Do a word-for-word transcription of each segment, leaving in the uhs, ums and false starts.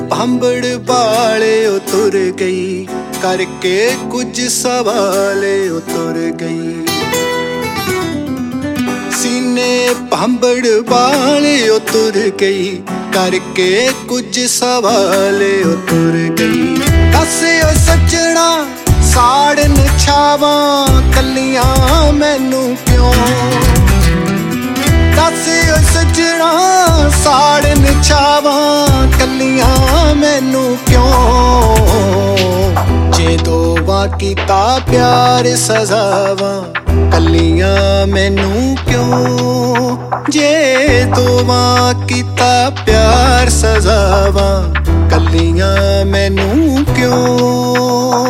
ਭਾਂਬੜ ਵਾਲੇ ਉਹ ਤੁਰ ਗਈ, ਕਰਕੇ ਕੁਝ ਸਵਾਲੇ ਉਹ ਤੁਰ ਗਈ। ਸੀਨੇ ਭਾਂਬੜ ਵਾਲੇ ਉਹ ਤੁਰ ਗਈ, ਕਰਕੇ ਕੁਝ ਸਵਾਲੇ ਉਹ ਤੁਰ ਗਈ। ਦੱਸ ਓ ਸੱਜਣਾ ਸਾੜਨ ਛਾਵਾਂ ਕੱਲੀਆਂ ਮੈਨੂੰ ਕਿਉਂ, ਦੱਸ ਓ ਸੱਜਣਾ ਸਾੜਨ ਛਾਵਾਂ ਕੱਲੀਆਂ ਮੈਨੂੰ ਕਿਉਂ। ਜੇ ਦੋਵਾਂ ਕੀਤਾ ਪਿਆਰ ਸਜ਼ਾਵਾਂ ਕੱਲੀਆਂ ਮੈਨੂੰ ਕਿਉਂ, ਜੇ ਦੋਵਾਂ ਕੀਤਾ ਪਿਆਰ ਸਜ਼ਾਵਾਂ ਕੱਲੀਆਂ ਮੈਨੂੰ ਕਿਉਂ।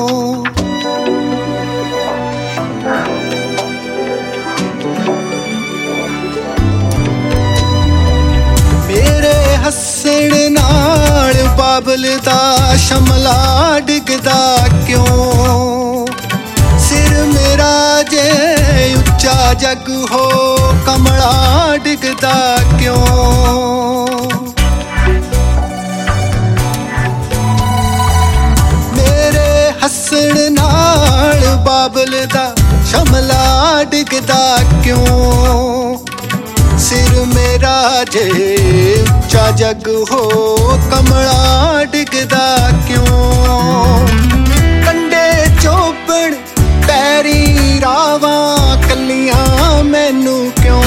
ਹੱਸਣ ਨਾਲ ਬਾਬਲ ਦਾ ਸ਼ਮਲਾ ਡਿੱਗਦਾ ਕਿਉਂ, ਸਿਰ ਮੇਰਾ ਜੇ ਉੱਚਾ ਜਗ ਹੋ ਕਮਲਾ ਡਿੱਗਦਾ ਕਿਉਂ। ਮੇਰੇ ਹੱਸਣ ਨਾਲ ਬਾਬਲ ਦਾ ਸ਼ਮਲਾ ਡਿੱਗਦਾ ਕਿਉਂ, ਸਿਰ ਮੇਰਾ ਜੇ ਉੱਚਾ ਜਗ ਹੋ ਕਮਲਾ ਡਿੱਗਦਾ ਕਿਉਂ। ਕੰਡੇ ਚੋਬਣ ਪੈਰੀ ਰਾਵਾਂ ਕੱਲੀਆਂ ਮੈਨੂੰ ਕਿਉਂ,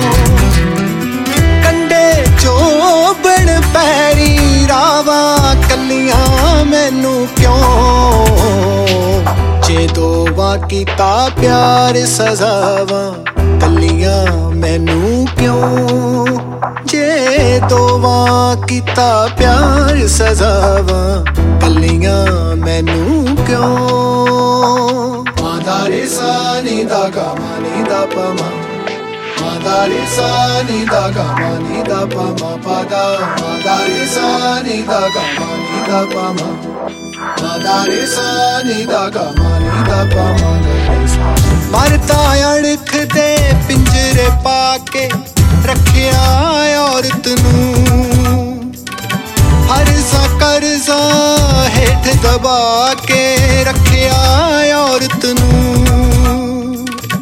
ਕੰਡੇ ਚੋਬਣ ਪੈਰੀ ਰਾਵਾਂ ਕੱਲੀਆਂ ਮੈਨੂੰ ਕਿਉਂ। ਜੇ ਦੋਵਾਂ ਕੀਤਾ ਪਿਆਰ ਸਜ਼ਾਵਾਂ ਕੱਲੀਆਂ ਮੈਨੂੰ ਕਿਉਂ, ਜੇ ਦੋਵਾਂ ਕੀਤਾ ਪਿਆਰ ਸਜ਼ਾਵਾਂ ਕੱਲੀਆਂ ਮੈਨੂੰ ਕਿਉਂ। ਮਾਦਾ ਰੇ ਸਾ ਨੀ ਦਾ ਗਾ ਮਾ ਨੀ ਦਾ ਪਾ ਮਾ, ਮਾਦਾ ਰੇ ਸਾ ਨੀ ਦਾ ਗਾ ਮਾ ਨੀ ਦਾ ਪਾ ਮਾ ਪਾ ਦਾ, ਮਾਦਾ ਰੇ ਸਾ ਨੀ ਦਾ ਗਾ ਮਾ ਨੀ ਦਾ ਪਾ ਮਾ, ਮਾਦਾ ਰੇ ਸਾ ਨੀ ਦਾ ਗਾ ਮਾ ਨੀ ਦਾ ਪਾ ਮਾ। ਮਰਦਾ ਅਣਖ ਦੇ ਪਿੰਜਰੇ ਪਾ ਕੇ ਰੱਖਿਆ ਔਰਤ ਨੂੰ, ਹਰਜ਼ਾ ਕਰਜ਼ਾ ਹੇਠ ਦਬਾ ਕੇ ਰੱਖਿਆ ਔਰਤ ਨੂੰ।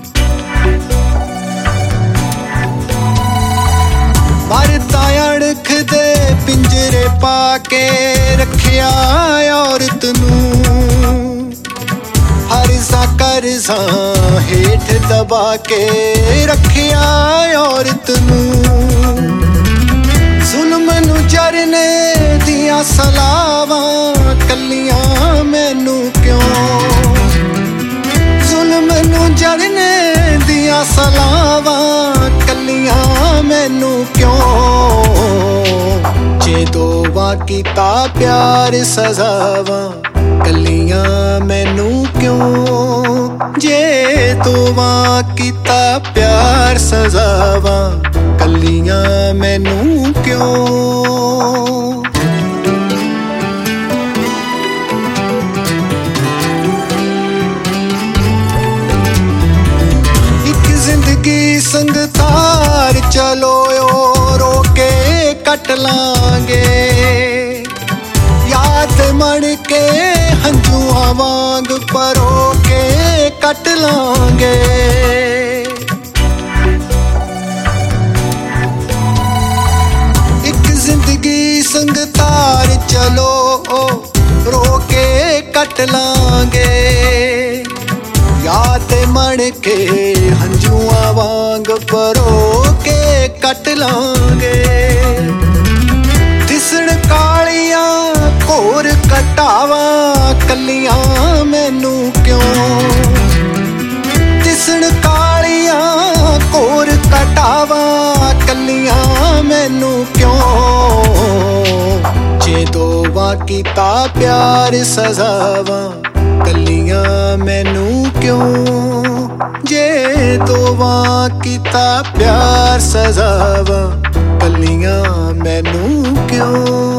ਮਰਦਾ ਅਣਖ ਦੇ ਪਿੰਜਰੇ ਪਾ ਕੇ ਰੱਖਿਆ ਔਰਤ ਨੂੰ, ਹਰਜ਼ਾ ਕਰਜ਼ਾ ਹੇਠ ਦਬਾ ਕੇ ਰੱਖਿਆ ਔਰਤ ਨੂੰ। ਜ਼ੁਲਮ ਨੂੰ ਜਰਨੇ ਦੀਆਂ ਸਲਾਵਾਂ ਕੱਲੀਆਂ ਮੈਨੂੰ ਕਿਉਂ, ਜ਼ੁਲਮ ਨੂੰ ਜਰਨੇ ਦੀਆਂ ਸਲਾਵਾਂ ਕੱਲੀਆਂ ਮੈਨੂੰ ਕਿਉਂ। ਜੇ ਦੋਵਾਂ ਕੀਤਾ ਪਿਆਰ ਸਜ਼ਾਵਾਂ ਕੱਲੀਆਂ ਮੈਨੂੰ ਕਿਉਂ, ਜੇ ਦੋਵਾਂ ਕੀਤਾ ਪਿਆਰ ਸਜ਼ਾਵਾਂ ਕੱਲੀਆਂ ਮੈਨੂੰ ਕਿਉਂ। ਇੱਕ ਜ਼ਿੰਦਗੀ ਸੰਗ ਤਾਰ ਚਲੋ ਰੋ ਕੇ ਕੱਟ ਲਾਂਗੇ, ਯਾਦ ਮਣ ਕੇ ਹੰਝੂਆਂ ਵਾਂਗ ਪਰੋ ਕੇ ਕੱਟ ਲਾਂਗੇ। ਇੱਕ ਜ਼ਿੰਦਗੀ ਸੰਗ ਤਾਰ ਚਲੋ ਰੋ ਕੇ ਕੱਟ ਲਾਂਗੇ, ਯਾਦ ਮਣ ਕੇ ਹੰਝੂਆਂ ਵਾਂਗ ਪਰੋ ਕੇ ਕੱਟ ਲਾਂਗੇ। ਦਿਸਣ ਕਾਲੀਆਂ ਘੋਰ ਕਟਾਵਾਂ ਕੱਲੀਆਂ ਮੈਨੂੰ ਕਿਉਂ, ਦਿਸਣ ਕਾਲੀਆਂ ਘੋਰ ਕਟਾਵਾਂ ਕੱਲੀਆਂ ਮੈਨੂੰ ਕਿਉਂ। ਜੇ ਦੋਵਾਂ ਕੀਤਾ ਪਿਆਰ ਸਜ਼ਾਵਾਂ ਕੱਲੀਆਂ ਮੈਨੂੰ ਕਿਉਂ, ਜੇ ਦੋਵਾਂ ਕੀਤਾ ਪਿਆਰ ਸਜ਼ਾਵਾਂ ਕੱਲੀਆਂ ਮੈਨੂੰ ਕਿਉਂ।